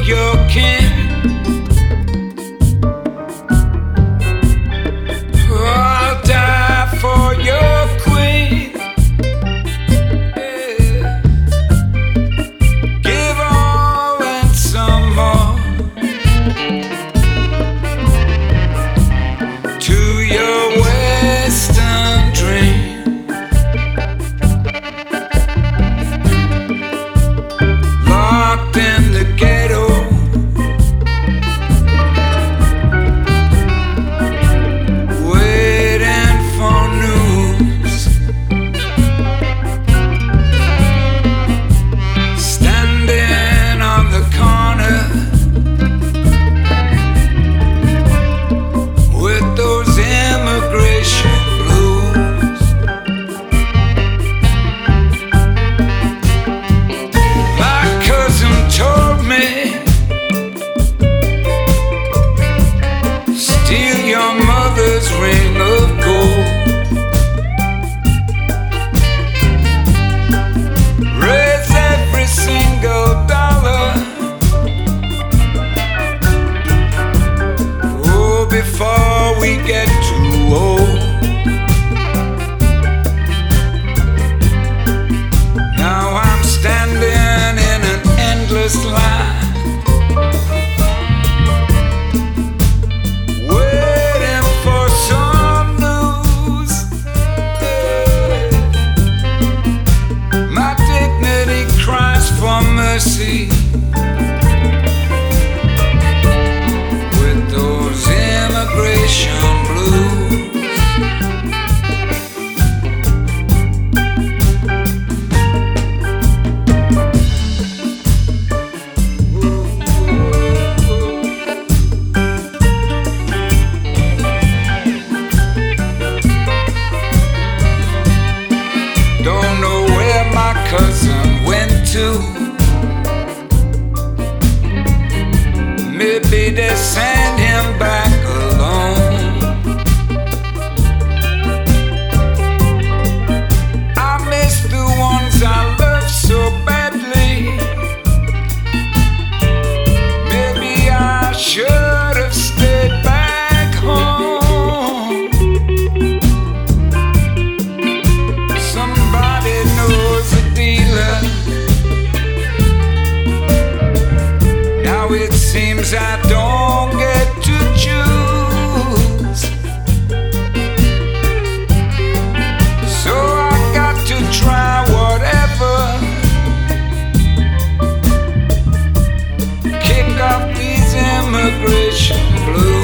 your kin. I'll die for your queen. Yeah. Give all and some more to your Western dream. Locked in the ghetto, waiting for news. Standing on the corner with those immigration blues. My cousin told me, steal your mother's ring of gold. Raise every single dollar. Oh, before we get too old. Now I'm standing in an endless line, waiting for some news. My dignity cries for mercy with those immigration blues. Don't know where my cousin went to. Maybe they sent him back alone. I miss the ones I love so badly. Maybe I should have stayed back home. Somebody knows a dealer. Now it seems I don't get to choose. So I got to try whatever. Kick off these immigration blues.